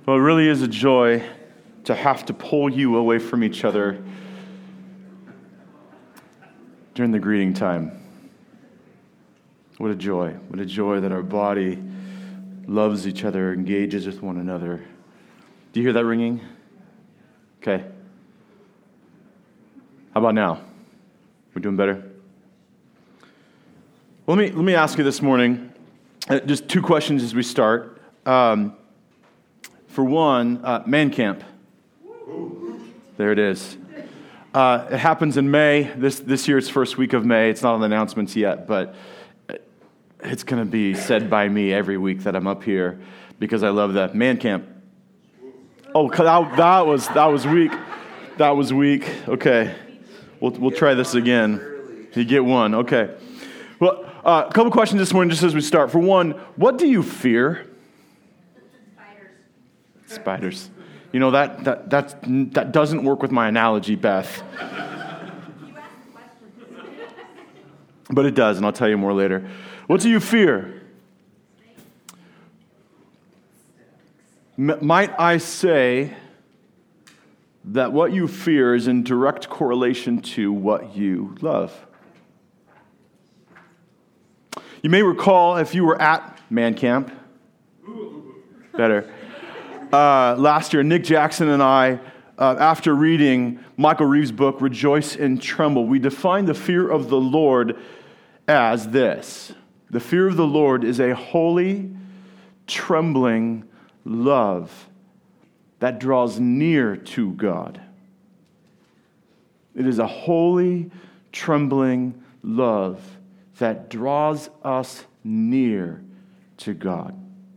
Well, it really is a joy to have to pull you away from each other during the greeting time. What a joy. What a joy that our body loves each other, engages with one another. Do you hear that ringing? Okay. How about now? We're doing better? Well, let me ask you this morning, just two questions as we start. For one, Man Camp. There it is. It happens in May. This year it's first week of May. It's not on the announcements yet, but it's going to be said by me every week that I'm up here because I love that. Man Camp. Oh, that was weak. That was weak. Okay. We'll try this again. You get one. Okay. Well, a couple questions this morning just as we start. For one, what do you fear? Spiders. You know, that doesn't work with my analogy, Beth. But it does, and I'll tell you more later. What do you fear? Might I say that what you fear is in direct correlation to what you love? You may recall if you were at Man Camp, last year, Nick Jackson and I, after reading Michael Reeves' book, Rejoice and Tremble, we defined the fear of the Lord as this. The fear of the Lord is a holy, trembling love that draws near to God. It is a holy, trembling love that draws us near to God.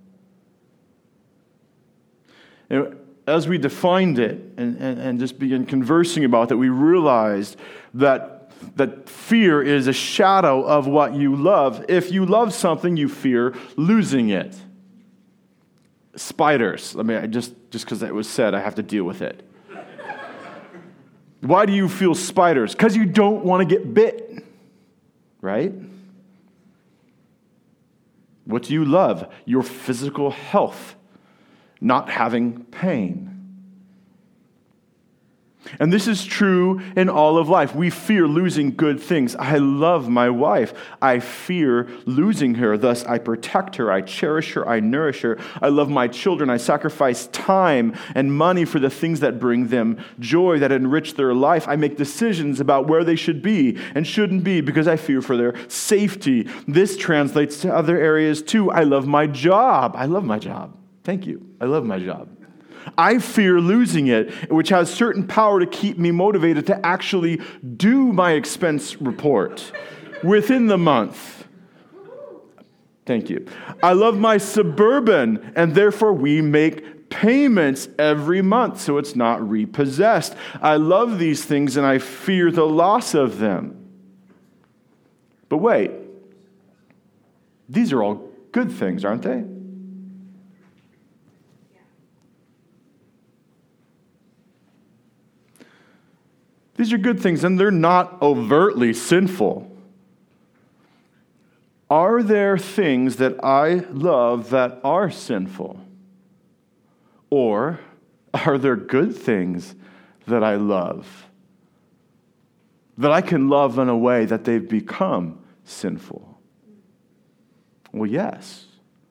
And as we defined it and just began conversing about it, we realized that fear is a shadow of what you love. If you love something, you fear losing it. Spiders. I mean, just because it was said, I have to deal with it. Why do you feel spiders? Because you don't want to get bit, right? What do you love? Your physical health. Not having pain. And this is true in all of life. We fear losing good things. I love my wife. I fear losing her. Thus, I protect her. I cherish her. I nourish her. I love my children. I sacrifice time and money for the things that bring them joy, that enrich their life. I make decisions about where they should be and shouldn't be because I fear for their safety. This translates to other areas too. I love my job. I love my job. Thank you. I love my job. I fear losing it, which has certain power to keep me motivated to actually do my expense report within the month. Thank you. I love my Suburban, and therefore we make payments every month so it's not repossessed. I love these things, and I fear the loss of them. But wait, these are all good things, aren't they? These are good things, and they're not overtly sinful. Are there things that I love that are sinful? Or are there good things that I love that I can love in a way that they've become sinful? Well, yes.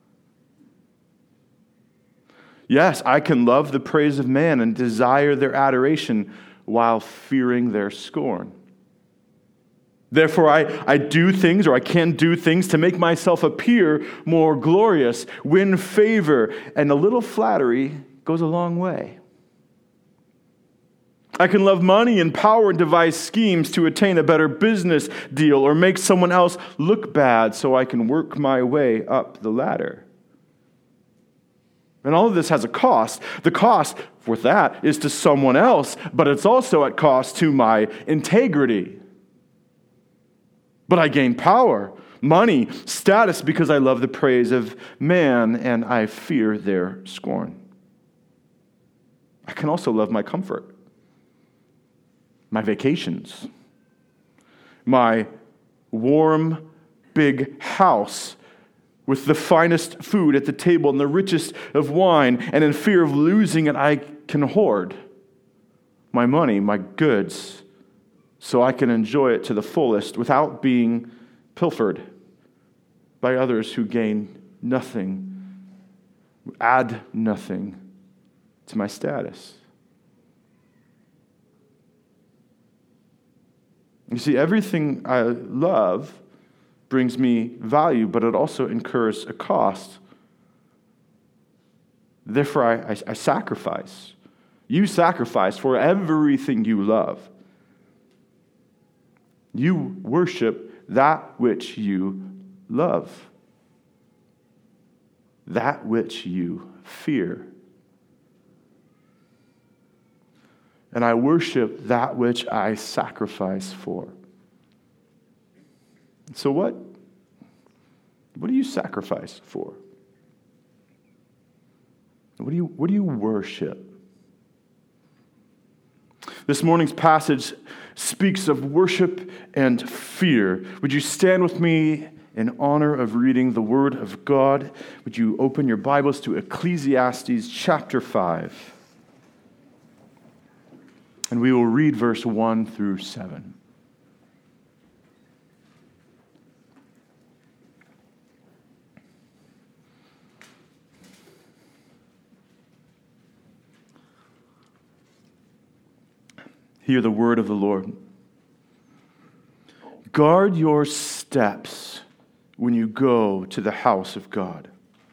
Yes, I can love the praise of man and desire their adoration while fearing their scorn. Therefore, I do things, or I can do things to make myself appear more glorious, win favor, and a little flattery goes a long way. I can love money and power and devise schemes to attain a better business deal or make someone else look bad so I can work my way up the ladder. And all of this has a cost. The cost for that is to someone else, but it's also at cost to my integrity. But I gain power, money, status because I love the praise of man and I fear their scorn. I can also love my comfort, my vacations, my warm, big house with the finest food at the table and the richest of wine, and in fear of losing it, I can hoard my money, my goods, so I can enjoy it to the fullest without being pilfered by others who gain nothing, add nothing to my status. You see, everything I love brings me value, but it also incurs a cost. Therefore, I sacrifice. You sacrifice for everything you love. You worship that which you love, that which you fear. And I worship that which I sacrifice for. So what do you sacrifice for? What do you worship? This morning's passage speaks of worship and fear. Would you stand with me in honor of reading the Word of God? Would you open your Bibles to Ecclesiastes chapter 5? And we will read verse 1 through 7. Hear the word of the Lord. Guard your steps when you go to the house of God.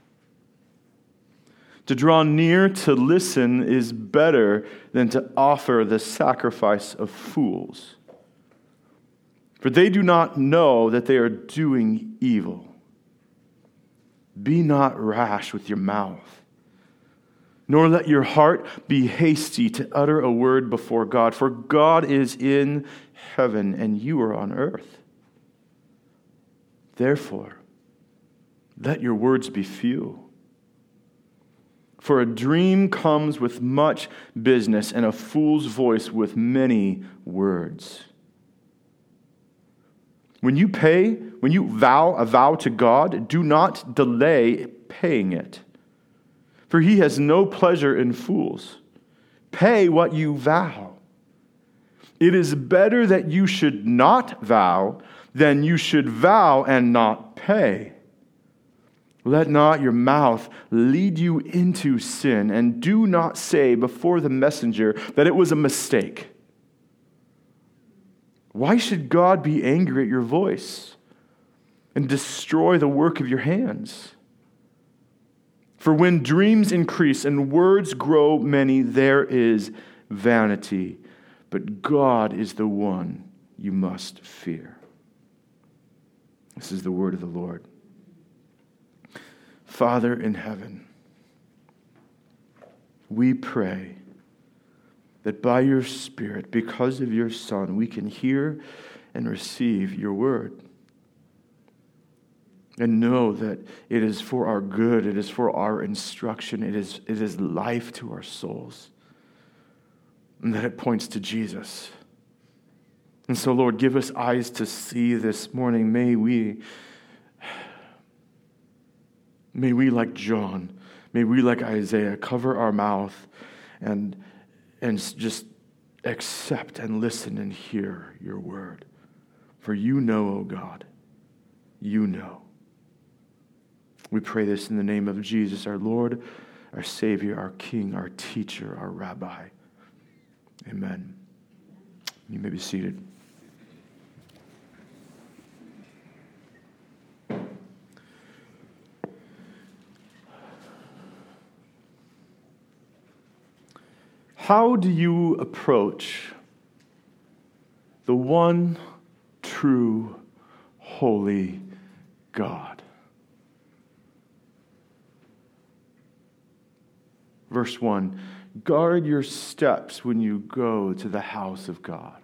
To draw near to listen is better than to offer the sacrifice of fools. For they do not know that they are doing evil. Be not rash with your mouth, nor let your heart be hasty to utter a word before God. For God is in heaven, and you are on earth. Therefore, let your words be few. For a dream comes with much business, and a fool's voice with many words. When you vow a vow to God, do not delay paying it. For he has no pleasure in fools. Pay what you vow. It is better that you should not vow than you should vow and not pay. Let not your mouth lead you into sin, and do not say before the messenger that it was a mistake. Why should God be angry at your voice and destroy the work of your hands? For when dreams increase and words grow many, there is vanity. But God is the one you must fear. This is the word of the Lord. Father in heaven, we pray that by your Spirit, because of your Son, we can hear and receive your word. And know that it is for our good, it is for our instruction, it is life to our souls. And that it points to Jesus. And so, Lord, give us eyes to see this morning. May we, like John, may we, like Isaiah, cover our mouth and just accept and listen and hear your word. For you know, O God, you know. We pray this in the name of Jesus, our Lord, our Savior, our King, our teacher, our Rabbi. Amen. You may be seated. How do you approach the one true, holy God? Verse 1, guard your steps when you go to the house of God.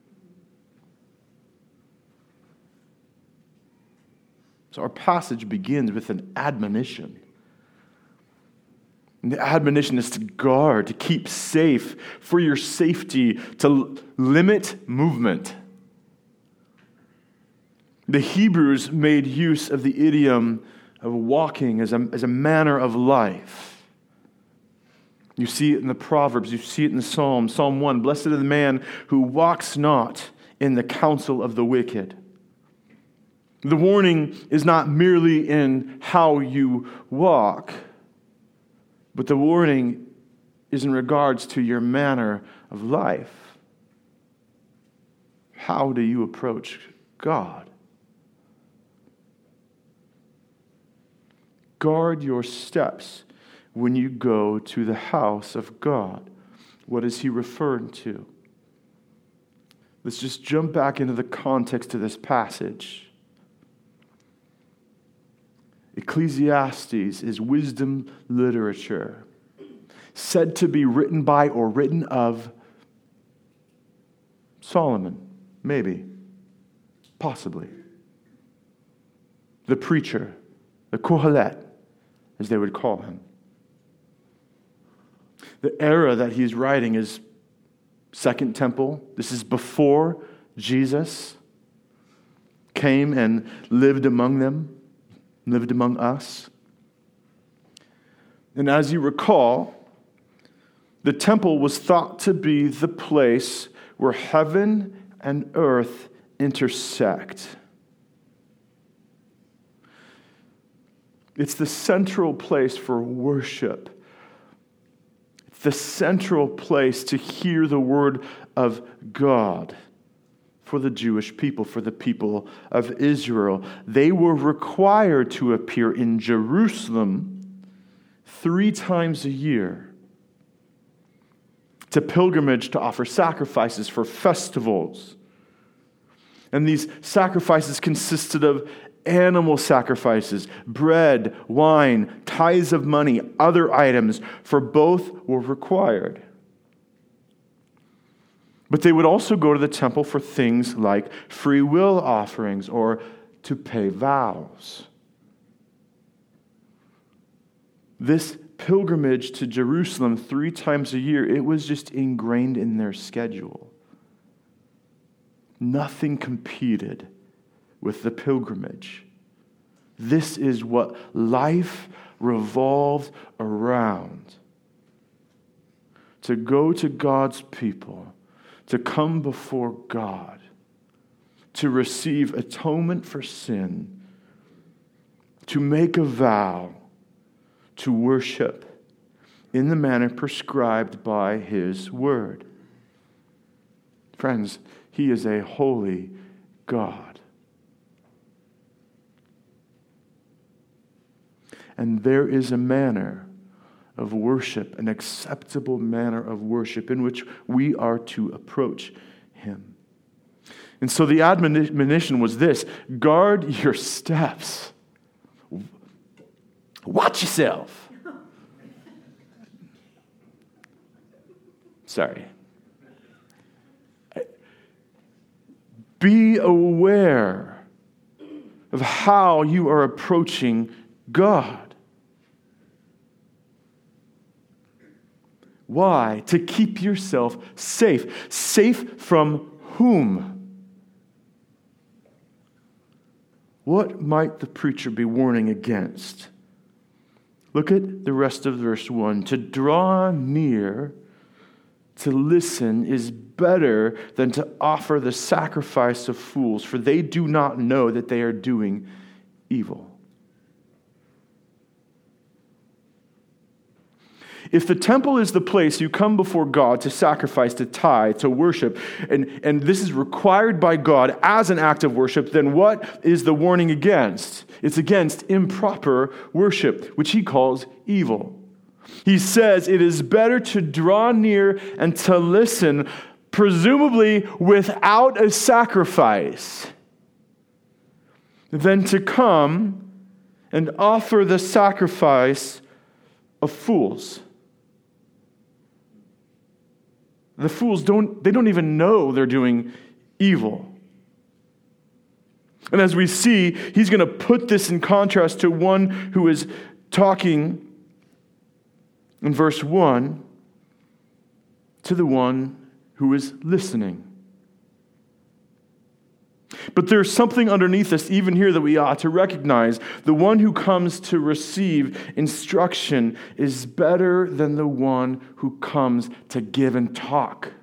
So our passage begins with an admonition. And the admonition is to guard, to keep safe, for your safety, to limit movement. The Hebrews made use of the idiom of walking as a manner of life. You see it in the Proverbs. You see it in the Psalms. Psalm 1, blessed is the man who walks not in the counsel of the wicked. The warning is not merely in how you walk, but the warning is in regards to your manner of life. How do you approach God? Guard your steps when you go to the house of God. What is he referring to? Let's just jump back into the context of this passage. Ecclesiastes is wisdom literature, said to be written by or written of Solomon, maybe, possibly. The preacher, the Kohelet, as they would call him. The era that he's writing is Second Temple. This is before Jesus came and lived among them, lived among us. And as you recall, the temple was thought to be the place where heaven and earth intersect. It's the central place for worship. It's the central place to hear the word of God for the Jewish people, for the people of Israel. They were required to appear in Jerusalem 3 times a year to pilgrimage to offer sacrifices for festivals. And these sacrifices consisted of animal sacrifices, bread, wine, tithes of money, other items, for both were required. But they would also go to the temple for things like free will offerings or to pay vows. This pilgrimage to Jerusalem 3 times a year, it was just ingrained in their schedule. Nothing competed with the pilgrimage. This is what life revolved around. To go to God's people, to come before God, to receive atonement for sin, to make a vow, to worship in the manner prescribed by His Word. Friends, He is a holy God. And there is a manner of worship, an acceptable manner of worship in which we are to approach Him. And so the admonition was this: guard your steps. Watch yourself. Sorry. Be aware of how you are approaching God. Why? To keep yourself safe. Safe from whom? What might the preacher be warning against? Look at the rest of verse 1. To draw near, to listen, is better than to offer the sacrifice of fools, for they do not know that they are doing evil. If the temple is the place you come before God to sacrifice, to tithe, to worship, and this is required by God as an act of worship, then what is the warning against? It's against improper worship, which he calls evil. He says it is better to draw near and to listen, presumably without a sacrifice, than to come and offer the sacrifice of fools. The fools don't even know they're doing evil. And as we see, he's going to put this in contrast to one who is talking in verse 1 to the one who is listening. But there's something underneath this, even here, that we ought to recognize. The one who comes to receive instruction is better than the one who comes to give and talk.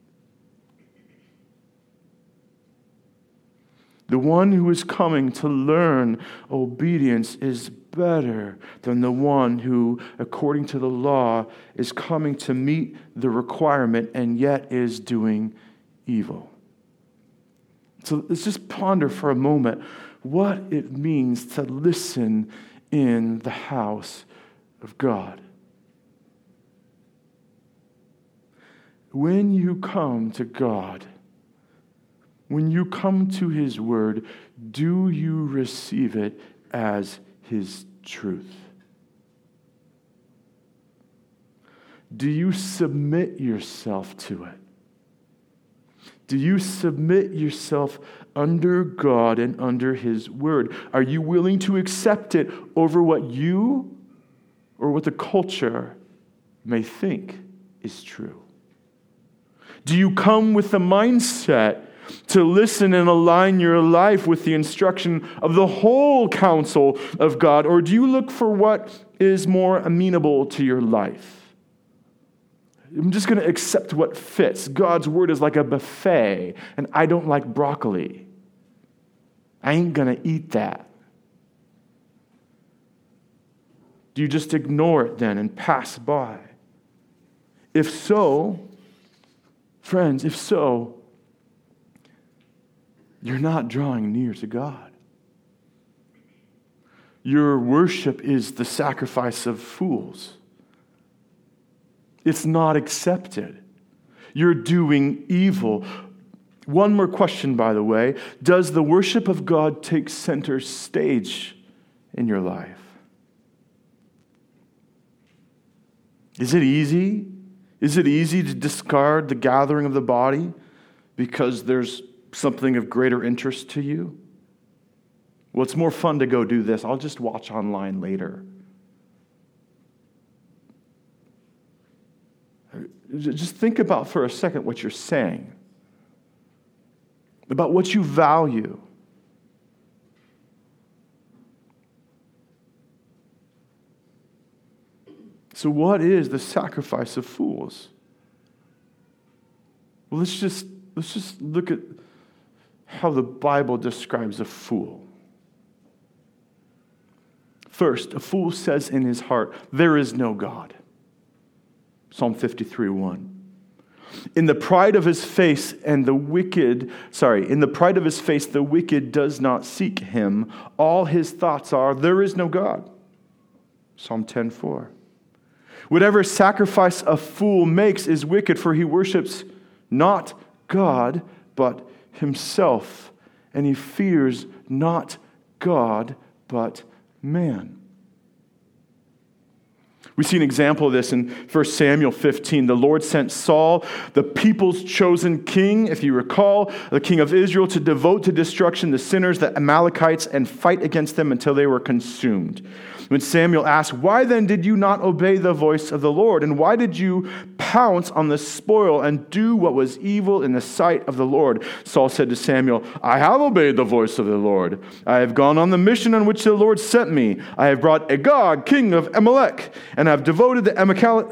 The one who is coming to learn obedience is better than the one who, according to the law, is coming to meet the requirement and yet is doing evil. So let's just ponder for a moment what it means to listen in the house of God. When you come to God, when you come to His Word, do you receive it as His truth? Do you submit yourself to it? Do you submit yourself under God and under His Word? Are you willing to accept it over what you or what the culture may think is true? Do you come with the mindset to listen and align your life with the instruction of the whole counsel of God? Or do you look for what is more amenable to your life? I'm just going to accept what fits. God's Word is like a buffet, and I don't like broccoli. I ain't going to eat that. Do you just ignore it then and pass by? If so, friends, you're not drawing near to God. Your worship is the sacrifice of fools. It's not accepted. You're doing evil. One more question, by the way. Does the worship of God take center stage in your life? Is it easy? Is it easy to discard the gathering of the body because there's something of greater interest to you? Well, it's more fun to go do this. I'll just watch online later. Just think about for a second what you're saying, about what you value. So what is the sacrifice of fools? Well, let's just look at how the Bible describes a fool. First, a fool says in his heart, "There is no God." Psalm 53:1. In the pride of his face the wicked does not seek him. All his thoughts are, "There is no God." Psalm 10:4. Whatever sacrifice a fool makes is wicked, for he worships not God, but himself, and he fears not God, but man. We see an example of this in 1 Samuel 15. The Lord sent Saul, the people's chosen king, if you recall, the king of Israel, to devote to destruction the sinners, the Amalekites, and fight against them until they were consumed. When Samuel asked, "Why then did you not obey the voice of the Lord? And why did you pounce on the spoil and do what was evil in the sight of the Lord?" Saul said to Samuel, "I have obeyed the voice of the Lord. I have gone on the mission on which the Lord sent me. I have brought Agag, king of Amalek, and have devoted the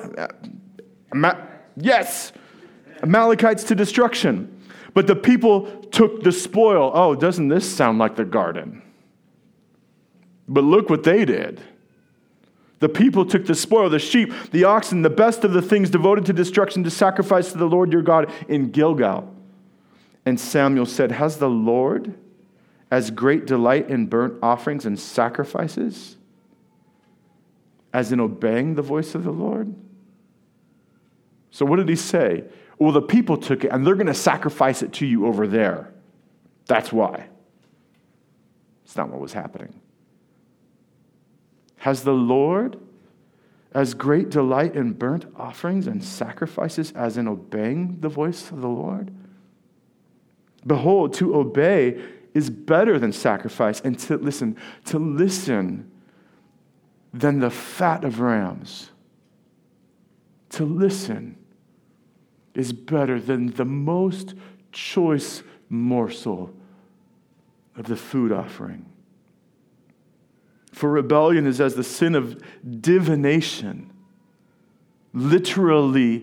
Amalekites to destruction. But the people took the spoil." Oh, doesn't this sound like the garden? But look what they did. The people took the spoil, the sheep, the oxen, the best of the things devoted to destruction to sacrifice to the Lord your God in Gilgal. And Samuel said, "Has the Lord as great delight in burnt offerings and sacrifices as in obeying the voice of the Lord?" So what did he say? Well, the people took it, and they're going to sacrifice it to you over there. That's why. It's not what was happening. Has the Lord as great delight in burnt offerings and sacrifices as in obeying the voice of the Lord? Behold, to obey is better than sacrifice, and to listen than the fat of rams. To listen is better than the most choice morsel of the food offering. For rebellion is as the sin of divination, literally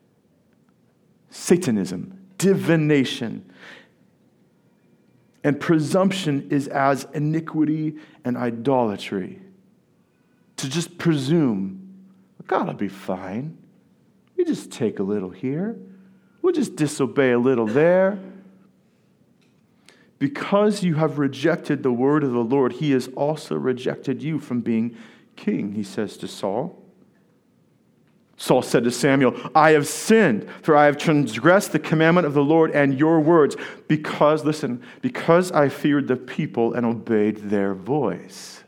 Satanism, divination. And presumption is as iniquity and idolatry. To just presume, God will be fine. We just take a little here. We'll just disobey a little there. Because you have rejected the word of the Lord, he has also rejected you from being king, he says to Saul. Saul said to Samuel, I have sinned, for I have transgressed the commandment of the Lord and your words, because I feared the people and obeyed their voice.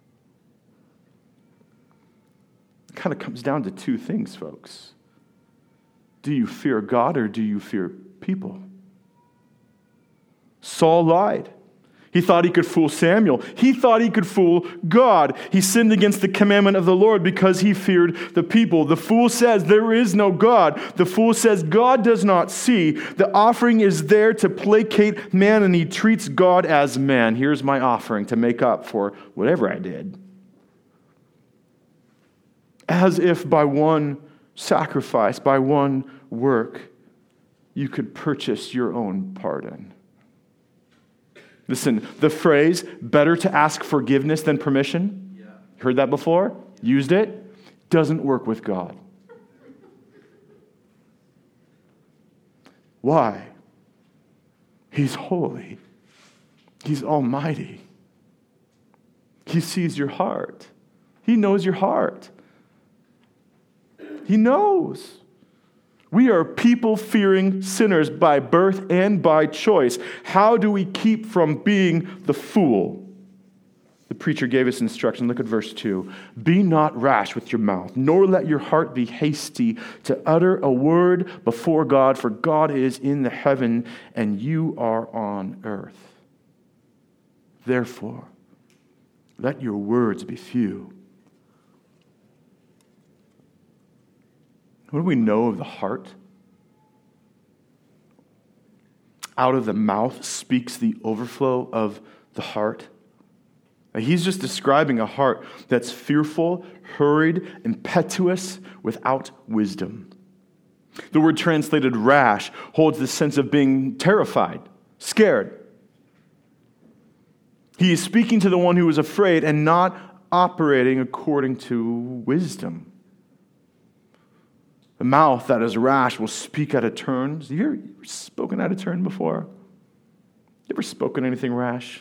It kind of comes down to two things, folks. Do you fear God or do you fear people? Saul lied. He thought he could fool Samuel. He thought he could fool God. He sinned against the commandment of the Lord because he feared the people. The fool says there is no God. The fool says God does not see. The offering is there to placate man, and he treats God as man. Here's my offering to make up for whatever I did. As if by one sacrifice, by one work, you could purchase your own pardon. Listen, the phrase, better to ask forgiveness than permission, heard that before? Used it? Doesn't work with God. Why? He's holy. He's almighty. He sees your heart. He knows your heart. He knows. We are people-fearing sinners by birth and by choice. How do we keep from being the fool? The preacher gave us instruction. Look at verse 2. Be not rash with your mouth, nor let your heart be hasty to utter a word before God, for God is in the heaven and you are on earth. Therefore, let your words be few. What do we know of the heart? Out of the mouth speaks the overflow of the heart. He's just describing a heart that's fearful, hurried, impetuous, without wisdom. The word translated rash holds the sense of being terrified, scared. He is speaking to the one who is afraid and not operating according to wisdom. The mouth that is rash will speak out of turn. Have you ever spoken out of turn before? You ever spoken anything rash?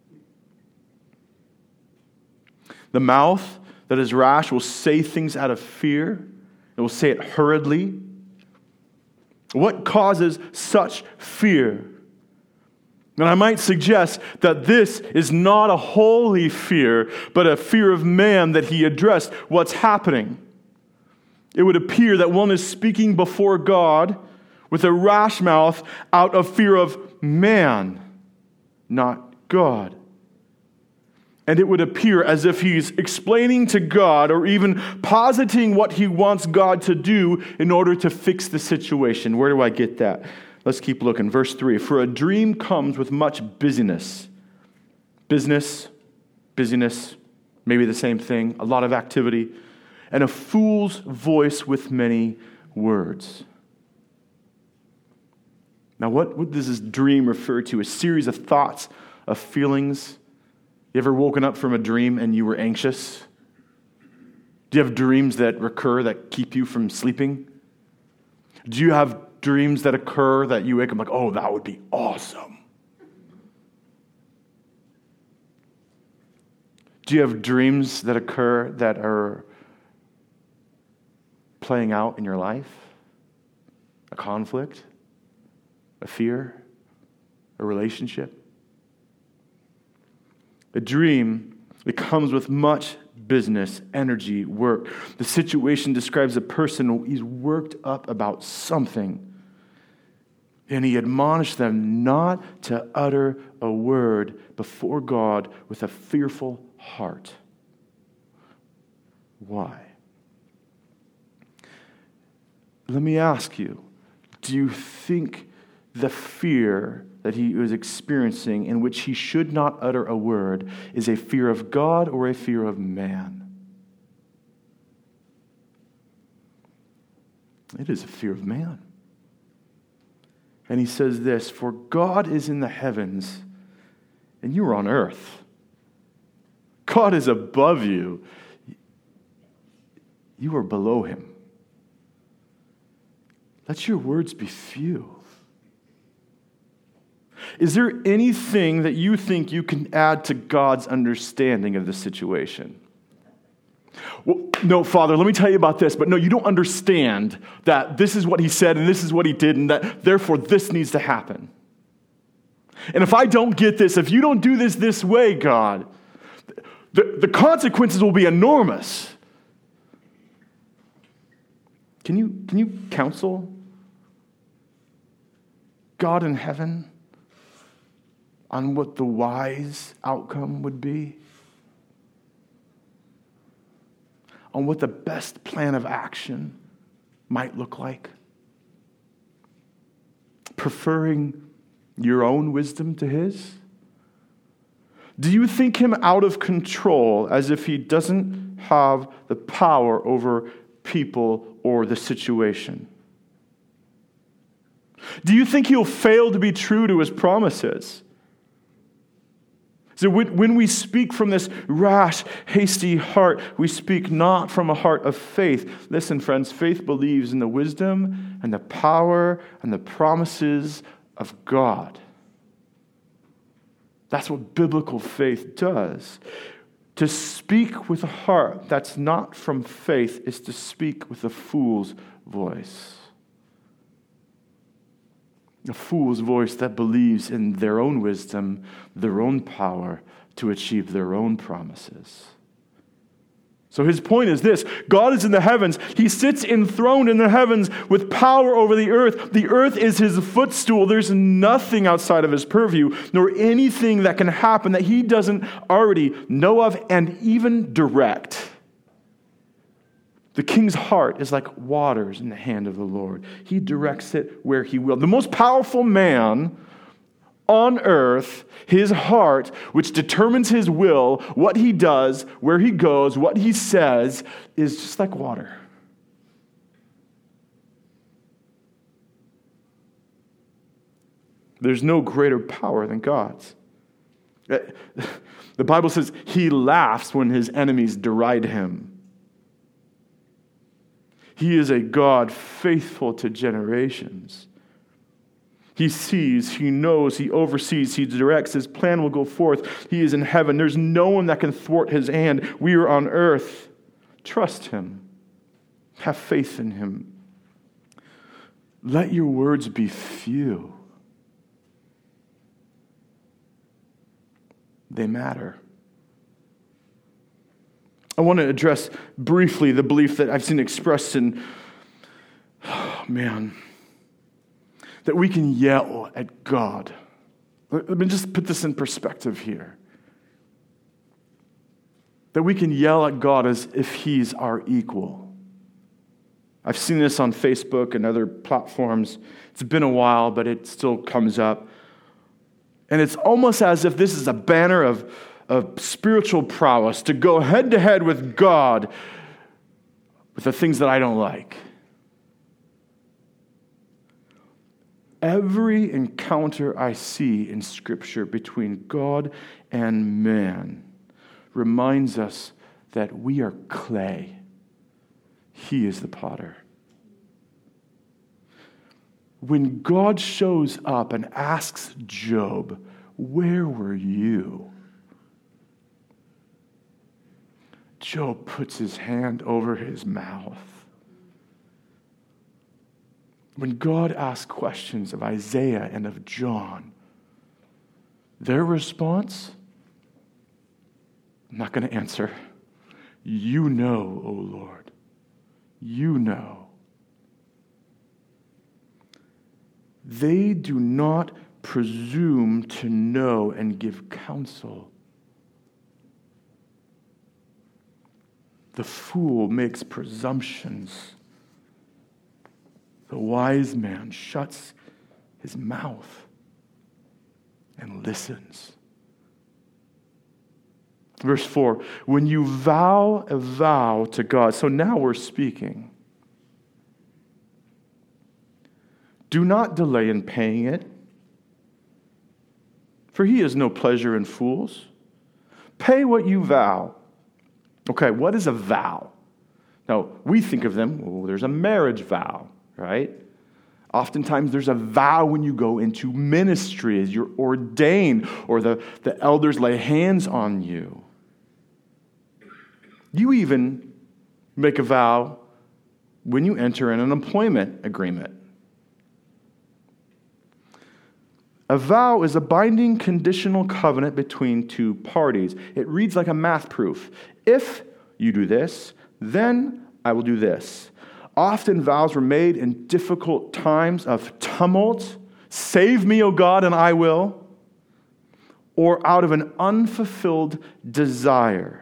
The mouth that is rash will say things out of fear. It will say it hurriedly. What causes such fear? And I might suggest that this is not a holy fear, but a fear of man that he addressed what's happening. It would appear that one is speaking before God with a rash mouth out of fear of man, not God. And it would appear as if he's explaining to God or even positing what he wants God to do in order to fix the situation. Where do I get that? Let's keep looking. Verse 3. For a dream comes with much busyness. Busyness, maybe the same thing. A lot of activity. And a fool's voice with many words. Now, what does this dream refer to? A series of thoughts, of feelings. You ever woken up from a dream and you were anxious? Do you have dreams that recur that keep you from sleeping? Do you have dreams that occur that you wake up like, oh, that would be awesome? Do you have dreams that occur that are playing out in your life? A conflict? A fear? A relationship? A dream, it comes with much business, energy, work. The situation describes a person, he's worked up about something. And he admonished them not to utter a word before God with a fearful heart. Why? Let me ask you, do you think the fear that he was experiencing, in which he should not utter a word, is a fear of God or a fear of man? It is a fear of man. And he says this, "For God is in the heavens, and you are on earth." God is above you. You are below him. Let your words be few. Is there anything that you think you can add to God's understanding of the situation? Well, no, Father, let me tell you about this, but no, you don't understand that this is what he said and this is what he did, and that therefore this needs to happen. And if I don't get this, if you don't do this way, God, the consequences will be enormous. Can you counsel God in heaven on what the wise outcome would be? On what the best plan of action might look like? Preferring your own wisdom to his? Do you think him out of control, as if he doesn't have the power over people or the situation? Do you think he'll fail to be true to his promises? So when we speak from this rash, hasty heart, we speak not from a heart of faith. Listen, friends, faith believes in the wisdom and the power and the promises of God. That's what biblical faith does. To speak with a heart that's not from faith is to speak with a fool's voice. A fool's voice that believes in their own wisdom, their own power to achieve their own promises. So his point is this: God is in the heavens. He sits enthroned in the heavens with power over the earth. The earth is his footstool. There's nothing outside of his purview, nor anything that can happen that he doesn't already know of and even direct. The king's heart is like waters in the hand of the Lord. He directs it where he will. The most powerful man on earth, his heart, which determines his will, what he does, where he goes, what he says, is just like water. There's no greater power than God's. The Bible says he laughs when his enemies deride him. He is a God faithful to generations. He sees, he knows, he oversees, he directs. His plan will go forth. He is in heaven. There's no one that can thwart his hand. We are on earth. Trust him. Have faith in him. Let your words be few. They matter. I want to address briefly the belief that I've seen expressed in, that we can yell at God. Let me just put this in perspective here. That we can yell at God as if he's our equal. I've seen this on Facebook and other platforms. It's been a while, but it still comes up. And it's almost as if this is a banner of spiritual prowess to go head to head with God with the things that I don't like. Every encounter I see in Scripture between God and man reminds us that we are clay. He is the potter. When God shows up and asks Job, "Where were you?" Job puts his hand over his mouth. When God asks questions of Isaiah and of John, their response, "I'm not going to answer. You know, O Lord. You know." They do not presume to know and give counsel. The fool makes presumptions. The wise man shuts his mouth and listens. Verse 4, when you vow a vow to God, so now we're speaking. Do not delay in paying it, for he has no pleasure in fools. Pay what you vow. Okay, what is a vow? Now, we think of them, there's a marriage vow, right? Oftentimes there's a vow when you go into ministry as you're ordained or the elders lay hands on you. You even make a vow when you enter in an employment agreement. A vow is a binding conditional covenant between two parties. It reads like a math proof. If you do this, then I will do this. Often vows were made in difficult times of tumult. Save me, O God, and I will. Or out of an unfulfilled desire.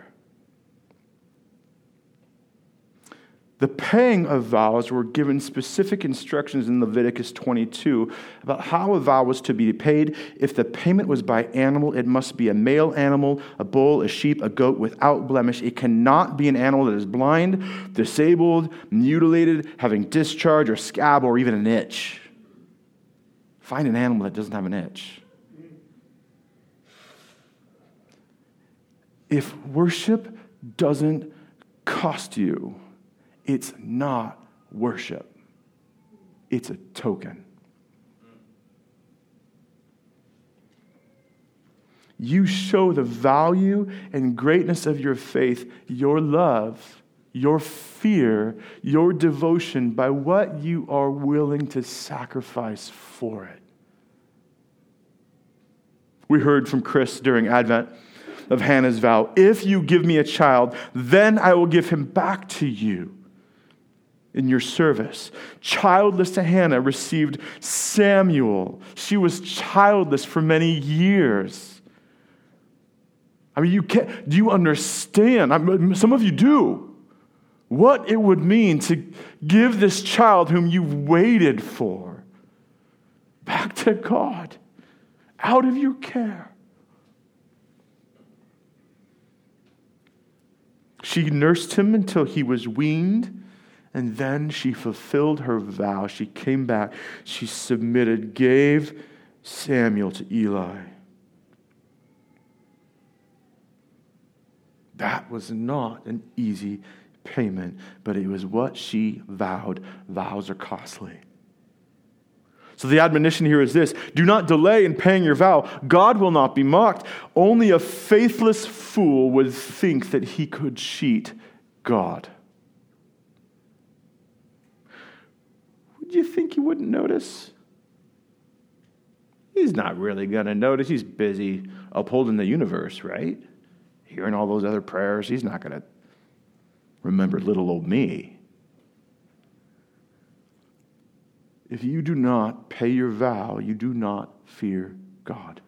The paying of vows were given specific instructions in Leviticus 22 about how a vow was to be paid. If the payment was by animal, it must be a male animal, a bull, a sheep, a goat without blemish. It cannot be an animal that is blind, disabled, mutilated, having discharge or scab or even an itch. Find an animal that doesn't have an itch. If worship doesn't cost you, it's not worship. It's a token. You show the value and greatness of your faith, your love, your fear, your devotion by what you are willing to sacrifice for it. We heard from Chris during Advent of Hannah's vow. If you give me a child, then I will give him back to you in your service. Childless Hannah received Samuel. She was childless for many years. I mean, do you understand? Some of you do. What it would mean to give this child whom you've waited for back to God, out of your care. She nursed him until he was weaned. And then she fulfilled her vow. She came back. She submitted, gave Samuel to Eli. That was not an easy payment, but it was what she vowed. Vows are costly. So the admonition here is this: do not delay in paying your vow. God will not be mocked. Only a faithless fool would think that he could cheat God. Do you think he wouldn't notice? He's not really going to notice. He's busy upholding the universe, right? Hearing all those other prayers. He's not going to remember little old me. If you do not pay your vow, you do not fear God,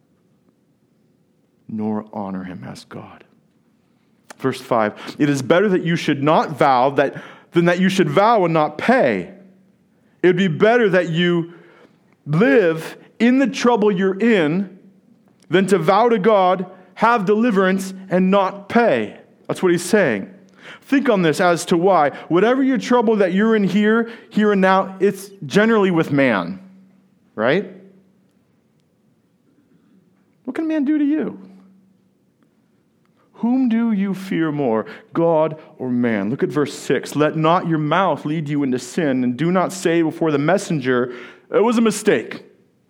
nor honor him as God. Verse 5, it is better that you should not vow than that you should vow and not pay. It would be better that you live in the trouble you're in than to vow to God, have deliverance, and not pay. That's what he's saying. Think on this as to why. Whatever your trouble that you're in here and now, it's generally with man, right? What can man do to you? Whom do you fear more, God or man? Look at verse 6. Let not your mouth lead you into sin, and do not say before the messenger, it was a mistake.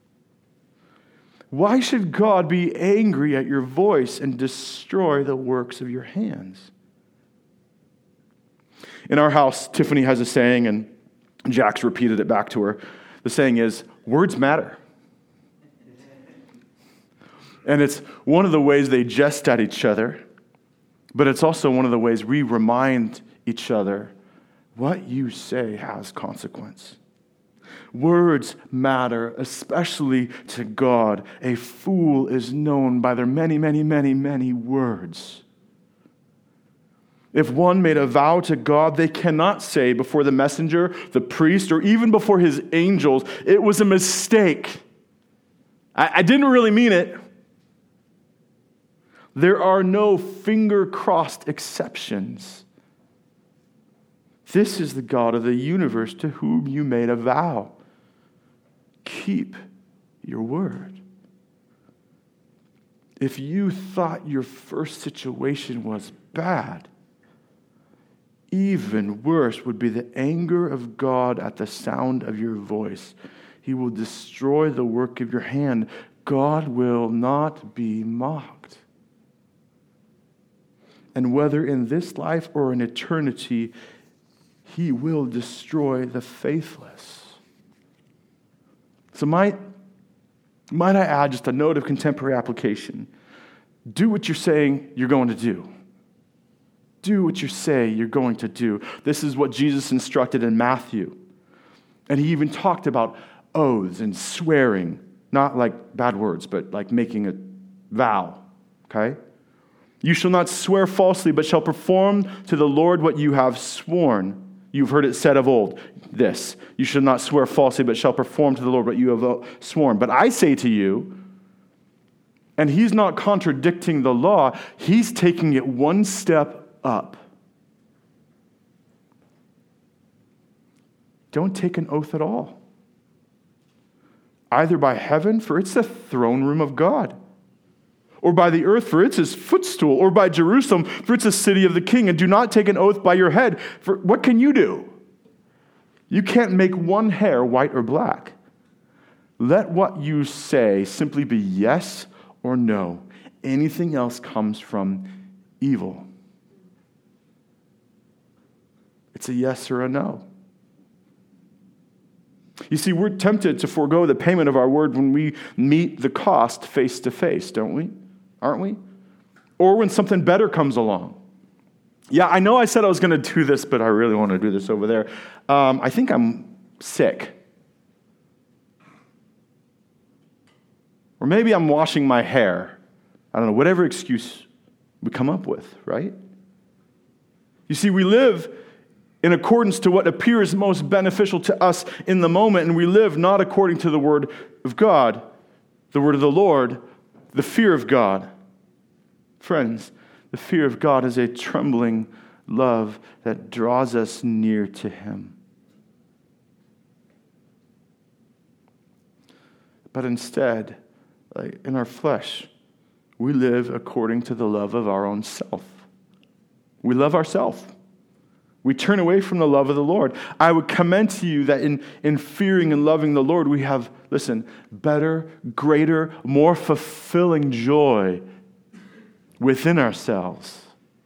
Why should God be angry at your voice and destroy the works of your hands? In our house, Tiffany has a saying, and Jack's repeated it back to her. The saying is, words matter. And it's one of the ways they jest at each other. But it's also one of the ways we remind each other what you say has consequence. Words matter, especially to God. A fool is known by their many, many, many, many words. If one made a vow to God, they cannot say before the messenger, the priest, or even before his angels, it was a mistake. I didn't really mean it. There are no finger-crossed exceptions. This is the God of the universe to whom you made a vow. Keep your word. If you thought your first situation was bad, even worse would be the anger of God at the sound of your voice. He will destroy the work of your hand. God will not be mocked. And whether in this life or in eternity, He will destroy the faithless. So might I add just a note of contemporary application? Do what you're saying you're going to do. Do what you say you're going to do. This is what Jesus instructed in Matthew. And He even talked about oaths and swearing, not like bad words, but like making a vow, okay? You shall not swear falsely, but shall perform to the Lord what you have sworn. You've heard it said of old, this, you shall not swear falsely, but shall perform to the Lord what you have sworn. But I say to you, and He's not contradicting the law, He's taking it one step up. Don't take an oath at all. Either by heaven, for it's the throne room of God, or by the earth, for it's His footstool, or by Jerusalem, for it's the city of the King. And do not take an oath by your head, for what can you do? You can't make one hair white or black. Let what you say simply be yes or no. Anything else comes from evil. It's a yes or a no. You see, we're tempted to forego the payment of our word when we meet the cost face to face, don't we? Aren't we? Or when something better comes along. Yeah, I know I said I was going to do this, but I really want to do this over there. I think I'm sick. Or maybe I'm washing my hair. I don't know, whatever excuse we come up with, right? You see, we live in accordance to what appears most beneficial to us in the moment, and we live not according to the word of God, the word of the Lord, the fear of God. Friends, the fear of God is a trembling love that draws us near to Him. But instead, like in our flesh, we live according to the love of our own self. We love ourselves. We turn away from the love of the Lord. I would commend to you that in fearing and loving the Lord, we have, listen, better, greater, more fulfilling joy within ourselves.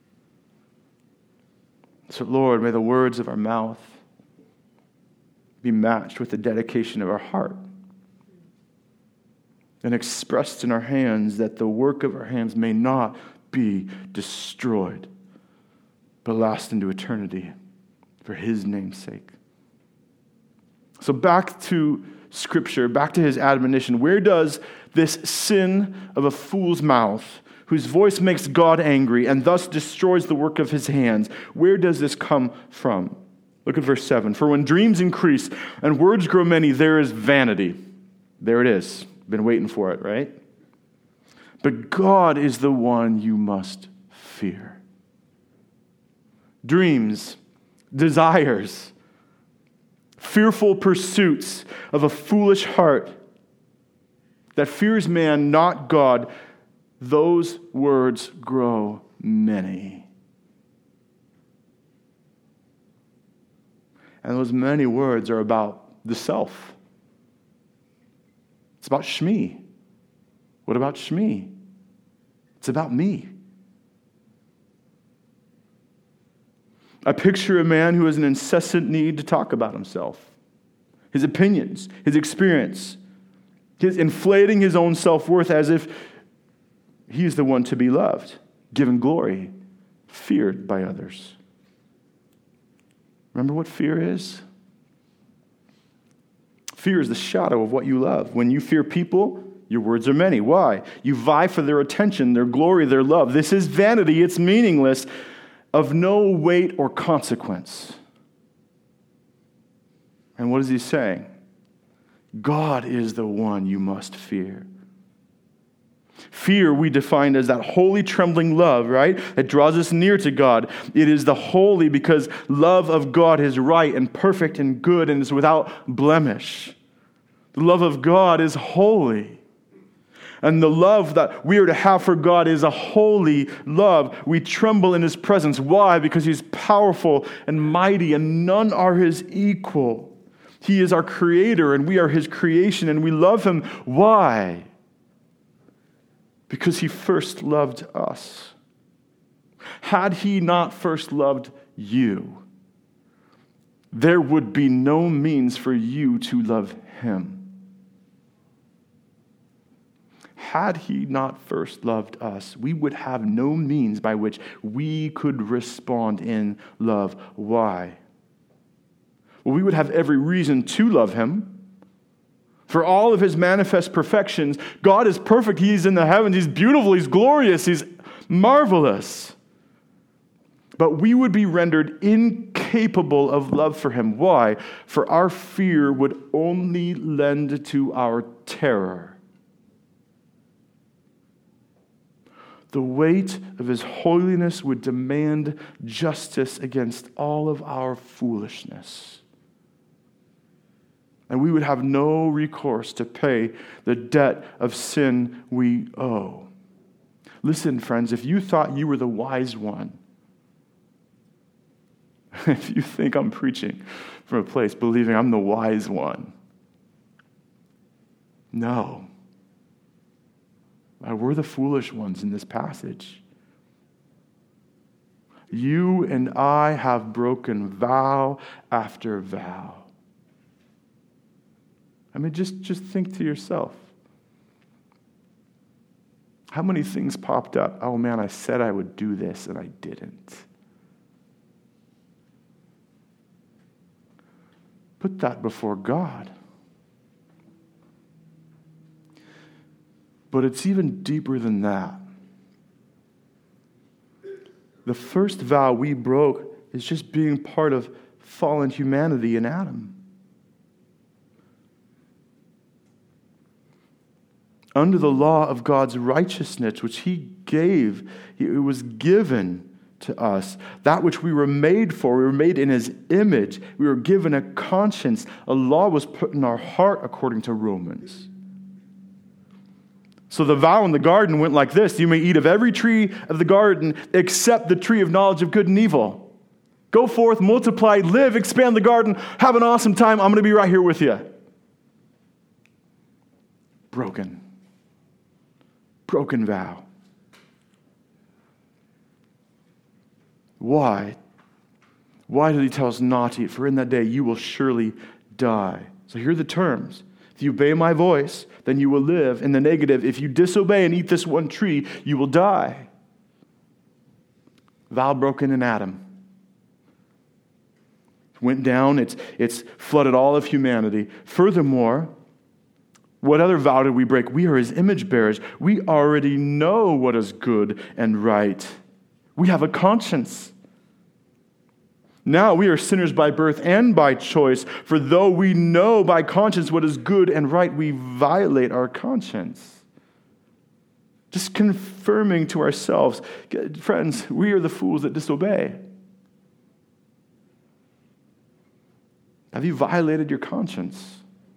So, Lord, may the words of our mouth be matched with the dedication of our heart and expressed in our hands, that the work of our hands may not be destroyed, but last into eternity for His name's sake. So back to Scripture, back to His admonition. Where does this sin of a fool's mouth, whose voice makes God angry and thus destroys the work of His hands, where does this come from? Look at verse 7. For when dreams increase and words grow many, there is vanity. There it is. Been waiting for it, right? But God is the one you must fear. Dreams, desires, fearful pursuits of a foolish heart that fears man, not God, those words grow many. And those many words are about the self. It's about Shmi. What about Shmi? It's about me. I picture a man who has an incessant need to talk about himself, his opinions, his experience, his inflating his own self-worth as if he is the one to be loved, given glory, feared by others. Remember what fear is? Fear is the shadow of what you love. When you fear people, your words are many. Why? You vie for their attention, their glory, their love. This is vanity. It's meaningless. of no weight or consequence. And what is he saying? God is the one you must fear. Fear we defined as that holy trembling love, right? That draws us near to God. It is the holy because love of God is right and perfect and good and is without blemish. The love of God is holy. And the love that we are to have for God is a holy love. We tremble in his presence. Why? Because he's powerful and mighty and none are his equal. He is our creator and we are his creation and we love him. Why? Because he first loved us. Had he not first loved you, there would be no means for you to love him. Had he not first loved us, we would have no means by which we could respond in love. Why? Well, we would have every reason to love him. For all of his manifest perfections, God is perfect. He's in the heavens. He's beautiful. He's glorious. He's marvelous. But we would be rendered incapable of love for him. Why? For our fear would only lend to our terror. The weight of his holiness would demand justice against all of our foolishness. And we would have no recourse to pay the debt of sin we owe. Listen, friends, if you thought you were the wise one, if you think I'm preaching from a place believing I'm the wise one, no. We're the foolish ones in this passage. You and I have broken vow after vow. I mean, just think to yourself. How many things popped up? Oh man, I said I would do this and I didn't. Put that before God. But it's even deeper than that. The first vow we broke is just being part of fallen humanity in Adam. Under the law of God's righteousness, which he gave, it was given to us. That which we were made for, we were made in his image. We were given a conscience. A law was put in our heart, according to Romans. So the vow in the garden went like this: you may eat of every tree of the garden except the tree of knowledge of good and evil. Go forth, multiply, live, expand the garden, have an awesome time. I'm going to be right here with you. Broken vow. Why? Why did he tell us not to eat? For in that day you will surely die. So here are the terms. If you obey my voice, then you will live. In the negative, if you disobey and eat this one tree, you will die. Vow broken in Adam. Went down, it's flooded all of humanity. Furthermore, what other vow did we break? We are his image bearers. We already know what is good and right. We have a conscience. Now we are sinners by birth and by choice, for though we know by conscience what is good and right, we violate our conscience. Just confirming to ourselves, friends, we are the fools that disobey. Have you violated your conscience?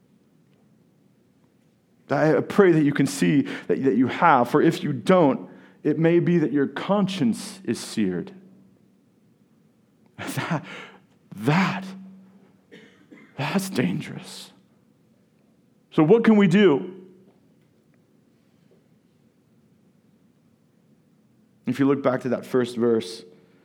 I pray that you can see that you have, for if you don't, it may be that your conscience is seared. That's dangerous. So what can we do? If you look back to that first verse,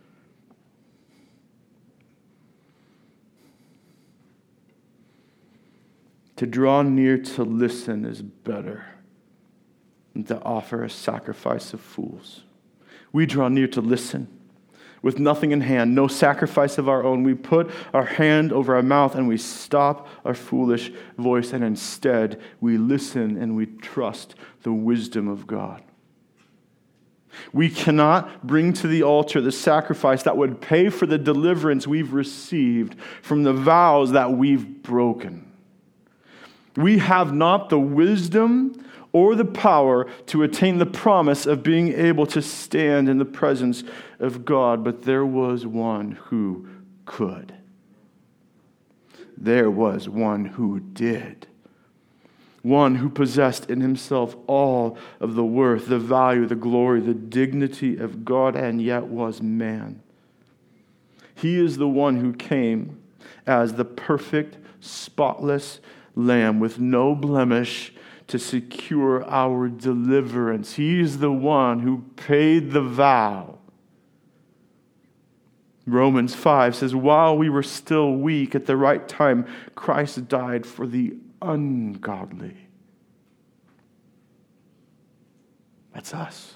to draw near to listen is better than to offer a sacrifice of fools. We draw near to listen with nothing in hand, no sacrifice of our own. We put our hand over our mouth and we stop our foolish voice, and instead we listen and we trust the wisdom of God. We cannot bring to the altar the sacrifice that would pay for the deliverance we've received from the vows that we've broken. We have not the wisdom or the power to attain the promise of being able to stand in the presence of God, but there was one who could. There was one who did. One who possessed in himself all of the worth, the value, the glory, the dignity of God, and yet was man. He is the one who came as the perfect, spotless Lamb with no blemish to secure our deliverance. He is the one who paid the vow. Romans 5 says, while we were still weak, at the right time, Christ died for the ungodly. That's us.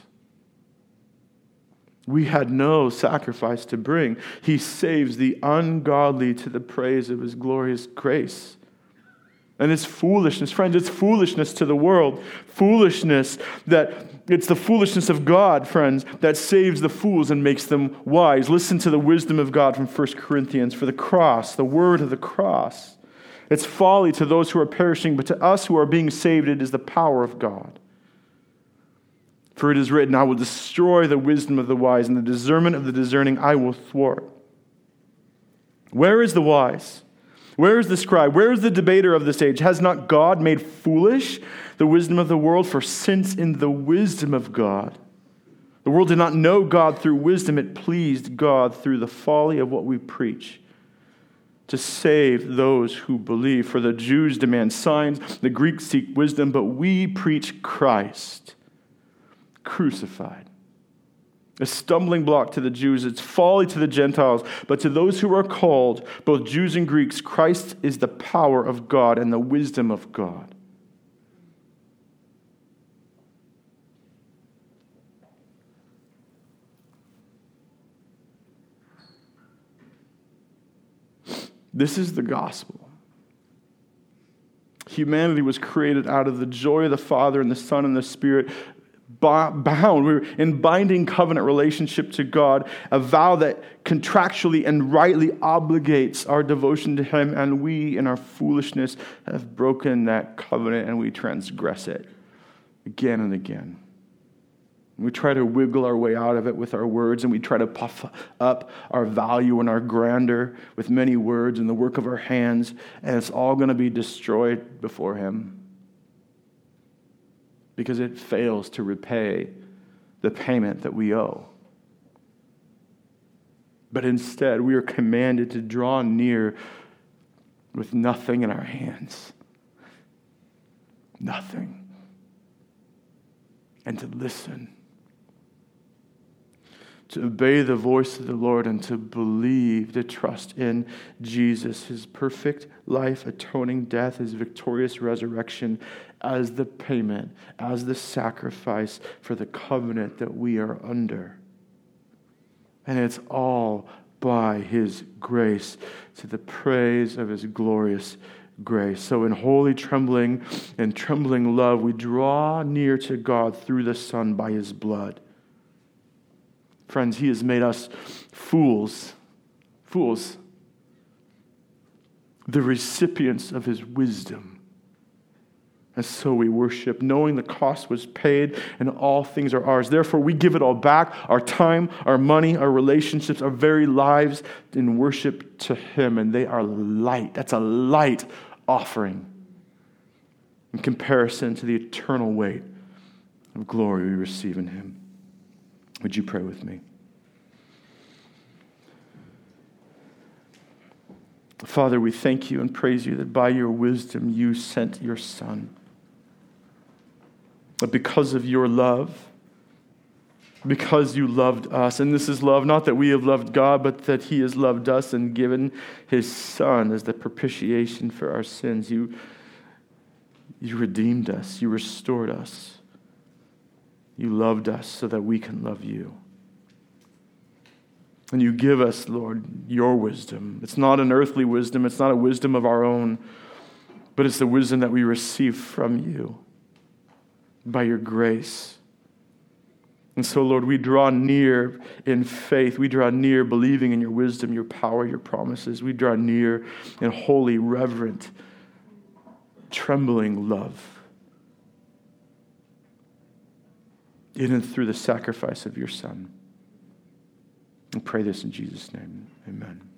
We had no sacrifice to bring. He saves the ungodly to the praise of his glorious grace. And it's foolishness, friends. It's foolishness to the world. Foolishness it's the foolishness of God, friends, that saves the fools and makes them wise. Listen to the wisdom of God from 1 Corinthians. For the cross, the word of the cross, it's folly to those who are perishing, but to us who are being saved, it is the power of God. For it is written, I will destroy the wisdom of the wise, and the discernment of the discerning I will thwart. Where is the wise? Where is the scribe? Where is the debater of this age? Has not God made foolish the wisdom of the world? For since in the wisdom of God, the world did not know God through wisdom, it pleased God through the folly of what we preach to save those who believe. For the Jews demand signs, the Greeks seek wisdom, but we preach Christ crucified. A stumbling block to the Jews, it's folly to the Gentiles, but to those who are called, both Jews and Greeks, Christ is the power of God and the wisdom of God. This is the gospel. Humanity was created out of the joy of the Father and the Son and the Spirit, bound. We're in binding covenant relationship to God, a vow that contractually and rightly obligates our devotion to Him, and we, in our foolishness, have broken that covenant and we transgress it again and again. We try to wiggle our way out of it with our words, and we try to puff up our value and our grandeur with many words and the work of our hands, and it's all going to be destroyed before Him because it fails to repay the payment that we owe. But instead, we are commanded to draw near with nothing in our hands. Nothing. And to listen. To obey the voice of the Lord and to believe, to trust in Jesus, His perfect life, atoning death, His victorious resurrection as the payment, as the sacrifice for the covenant that we are under. And it's all by His grace, to the praise of His glorious grace. So in holy trembling and trembling love, we draw near to God through the Son by His blood. Friends, He has made us fools, the recipients of His wisdom. And so we worship, knowing the cost was paid and all things are ours. Therefore, we give it all back, our time, our money, our relationships, our very lives in worship to Him. And they are light. That's a light offering in comparison to the eternal weight of glory we receive in Him. Would you pray with me? Father, we thank You and praise You that by Your wisdom You sent Your Son. But because of Your love, because You loved us, and this is love, not that we have loved God, but that He has loved us and given His Son as the propitiation for our sins. You redeemed us. You restored us. You loved us so that we can love You. And You give us, Lord, Your wisdom. It's not an earthly wisdom. It's not a wisdom of our own, but it's the wisdom that we receive from You by Your grace. And so, Lord, we draw near in faith. We draw near believing in your wisdom, your power, your promises. We draw near in holy, reverent, trembling love. In and through the sacrifice of your Son. We pray this in Jesus' name. Amen.